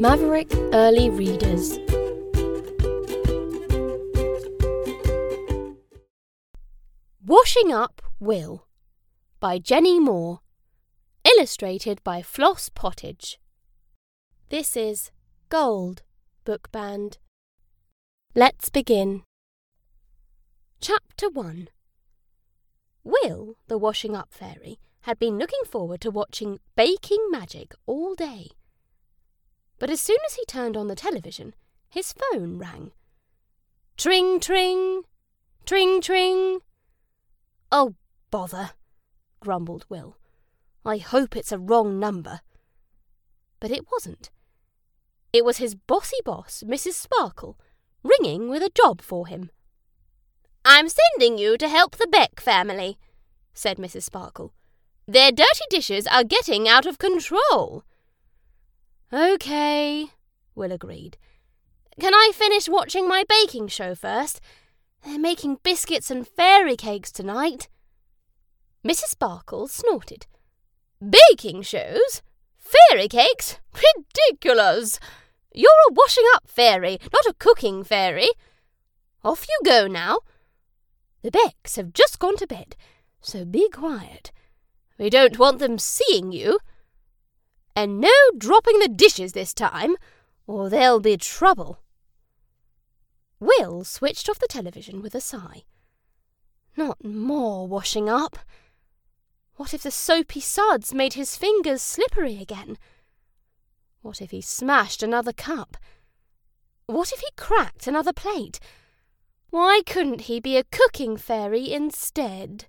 Maverick Early Readers. Washing Up Will by Jenny Moore. Illustrated by Floss Pottage. This is Gold Book Band. Let's begin. Chapter 1. Will, the washing up fairy, had been looking forward to watching Baking Magic all day. But as soon as he turned on the television, his phone rang. Tring, tring! Tring, tring! Oh, bother, grumbled Will. I hope it's a wrong number. But it wasn't. It was his bossy boss, Mrs. Sparkle, ringing with a job for him. I'm sending you to help the Beck family, said Mrs. Sparkle. Their dirty dishes are getting out of control. OK, Will agreed. Can I finish watching my baking show first? They're making biscuits and fairy cakes tonight. Mrs. Sparkle snorted. Baking shows? Fairy cakes? Ridiculous! You're a washing-up fairy, not a cooking fairy. Off you go now. The Becks have just gone to bed, so be quiet. We don't want them seeing you. And no dropping the dishes this time, or there'll be trouble. Will switched off the television with a sigh. Not more washing up. What if the soapy suds made his fingers slippery again? What if he smashed another cup? What if he cracked another plate? Why couldn't he be a cooking fairy instead?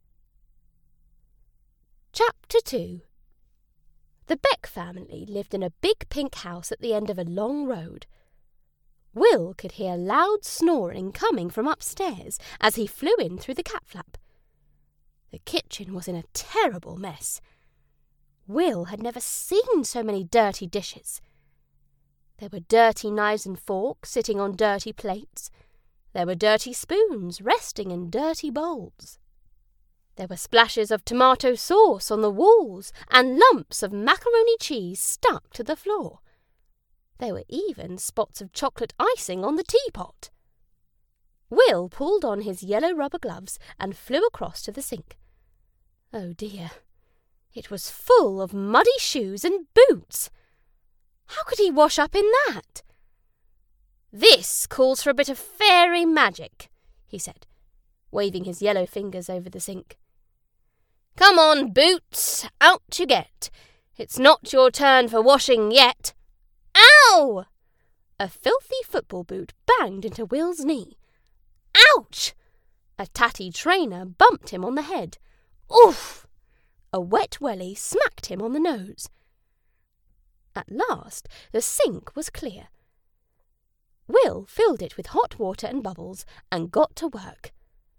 Chapter 2. The Beck family lived in a big pink house at the end of a long road. Will could hear loud snoring coming from upstairs as he flew in through the cat flap. The kitchen was in a terrible mess. Will had never seen so many dirty dishes. There were dirty knives and forks sitting on dirty plates. There were dirty spoons resting in dirty bowls. There were splashes of tomato sauce on the walls and lumps of macaroni cheese stuck to the floor. There were even spots of chocolate icing on the teapot. Will pulled on his yellow rubber gloves and flew across to the sink. Oh dear, it was full of muddy shoes and boots. How could he wash up in that? This calls for a bit of fairy magic, he said, waving his yellow fingers over the sink. Come on, Boots, out you get. It's not your turn for washing yet. Ow! A filthy football boot banged into Will's knee. Ouch! A tatty trainer bumped him on the head. Oof! A wet welly smacked him on the nose. At last, the sink was clear. Will filled it with hot water and bubbles and got to work.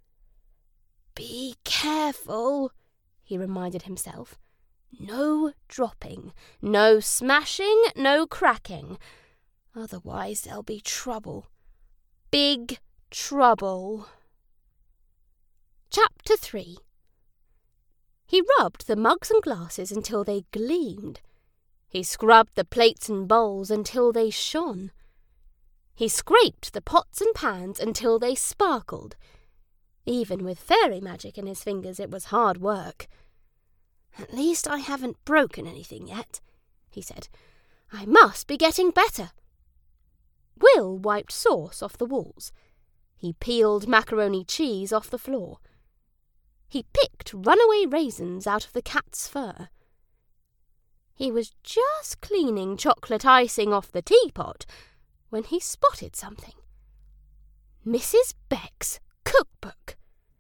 Be careful, he reminded himself. No dropping, no smashing, no cracking. Otherwise there'll be trouble. Big trouble. Chapter 3. He rubbed the mugs and glasses until they gleamed. He scrubbed the plates and bowls until they shone. He scraped the pots and pans until they sparkled. Even with fairy magic in his fingers, it was hard work. At least I haven't broken anything yet, he said. I must be getting better. Will wiped sauce off the walls. He peeled macaroni cheese off the floor. He picked runaway raisins out of the cat's fur. He was just cleaning chocolate icing off the teapot when he spotted something. Mrs. Beck's cookbook.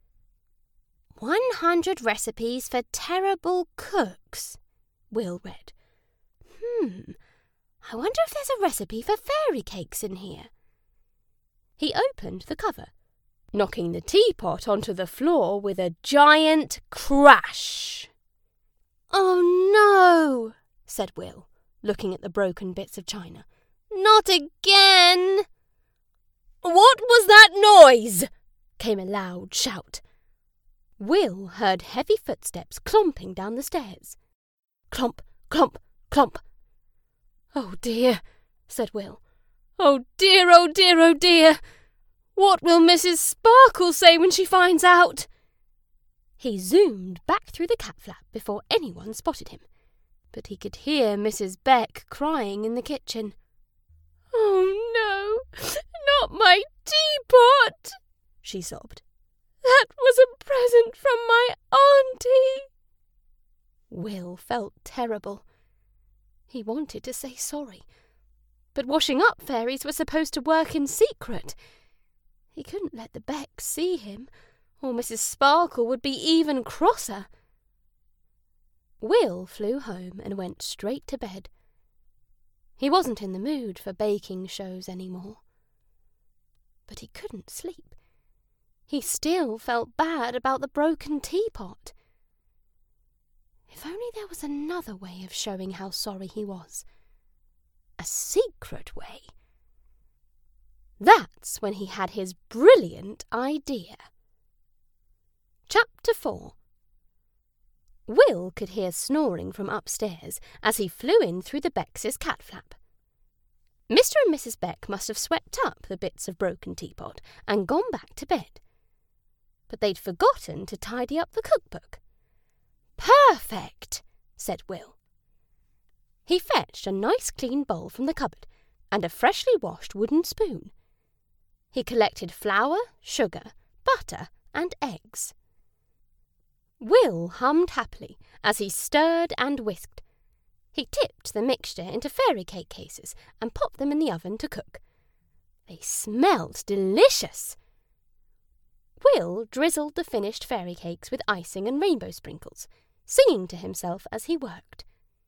100 recipes for terrible cooks, Will read. I wonder if there's a recipe for fairy cakes in here. He opened the cover, knocking the teapot onto the floor with a giant crash. Oh no, said Will, looking at the broken bits of china. Not again! What was that noise? Came a loud shout. Will heard heavy footsteps clomping down the stairs. Clomp, clomp, clomp. Oh dear, said Will. "Oh dear, oh dear, oh dear! What will Mrs. Sparkle say when she finds out?" He zoomed back through the cat flap before anyone spotted him, but he could hear Mrs. Beck crying in the kitchen. "Oh no, not my teapot!" she sobbed. "That was a present from my auntie." Will felt terrible. He wanted to say sorry, but washing-up fairies were supposed to work in secret. He couldn't let the Becks see him, or Mrs. Sparkle would be even crosser. Will flew home and went straight to bed. He wasn't in the mood for baking shows any more. But he couldn't sleep. He still felt bad about the broken teapot. If only there was another way of showing how sorry he was. A secret way. That's when he had his brilliant idea. Chapter 4. Will could hear snoring from upstairs as he flew in through the Becks' cat flap. Mr. and Mrs. Beck must have swept up the bits of broken teapot and gone back to bed. But they'd forgotten to tidy up the cookbook. "Perfect," said Will. He fetched a nice clean bowl from the cupboard and a freshly washed wooden spoon. He collected flour, sugar, butter, and eggs. Will hummed happily as he stirred and whisked. He tipped the mixture into fairy cake cases and popped them in the oven to cook. They smelled delicious. Will drizzled the finished fairy cakes with icing and rainbow sprinkles, singing to himself as he worked.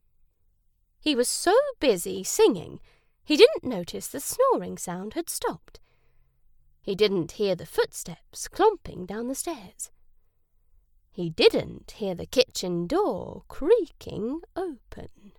He was so busy singing, he didn't notice the snoring sound had stopped. He didn't hear the footsteps clomping down the stairs. He didn't hear the kitchen door creaking open.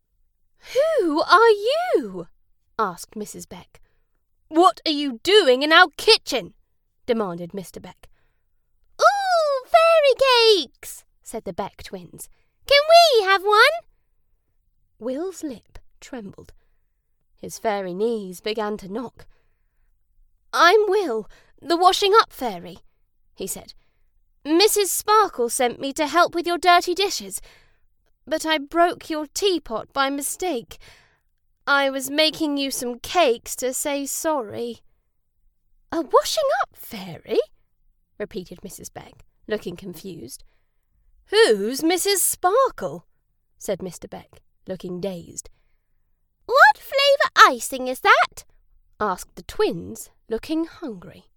"Who are you?" asked Mrs. Beck. "What are you doing in our kitchen?" demanded Mr. Beck. "Ooh, fairy cakes!" said the Beck twins. "Can we have one?" Will's lip trembled. His fairy knees began to knock. "I'm Will, the washing-up fairy," he said. "Mrs. Sparkle sent me to help with your dirty dishes, but I broke your teapot by mistake. I was making you some cakes to say sorry." "A washing-up fairy?" repeated Mrs. Beck, looking confused. "Who's Mrs. Sparkle?" said Mr. Beck, looking dazed. "What flavour icing is that?" asked the twins, looking hungry.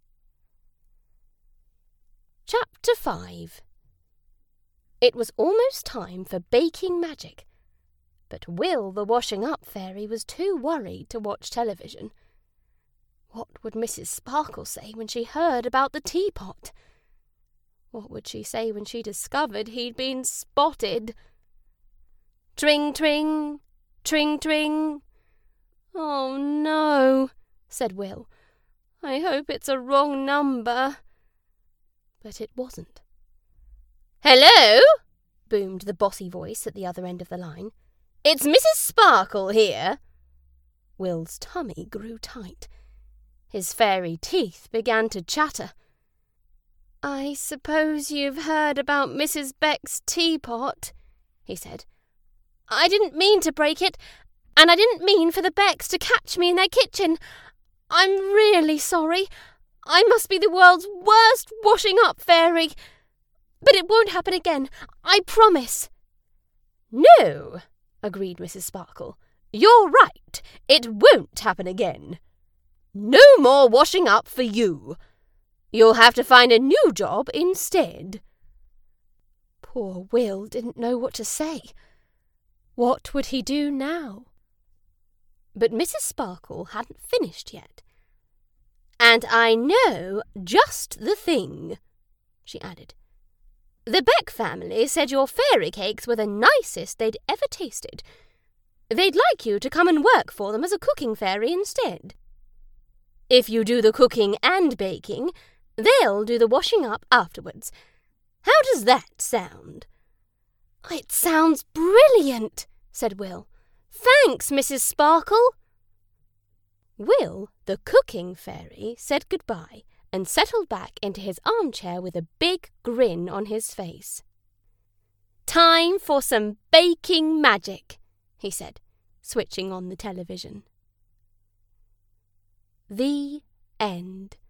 Chapter 5. It was almost time for baking magic, but Will the washing-up fairy was too worried to watch television. What would Mrs. Sparkle say when she heard about the teapot? What would she say when she discovered he'd been spotted? "Tring, tring, tring, tring." "Oh, no," said Will. "I hope it's a wrong number." But it wasn't. "Hello," boomed the bossy voice at the other end of the line. "It's Mrs. Sparkle here." Will's tummy grew tight. His fairy teeth began to chatter. "I suppose you've heard about Mrs. Beck's teapot," he said. "I didn't mean to break it, and I didn't mean for the Becks to catch me in their kitchen. I'm really sorry. I must be the world's worst washing-up fairy. But it won't happen again, I promise." "No," agreed Mrs. Sparkle. "You're right. It won't happen again. No more washing up for you. You'll have to find a new job instead." Poor Will didn't know what to say. What would he do now? But Mrs. Sparkle hadn't finished yet. "And I know just the thing," she added. "The Beck family said your fairy cakes were the nicest they'd ever tasted. They'd like you to come and work for them as a cooking fairy instead. If you do the cooking and baking, they'll do the washing up afterwards. How does that sound?" "It sounds brilliant," said Will. "Thanks, Mrs. Sparkle." Will, the cooking fairy, said goodbye and settled back into his armchair with a big grin on his face. "Time for some baking magic," he said, switching on the television. The end.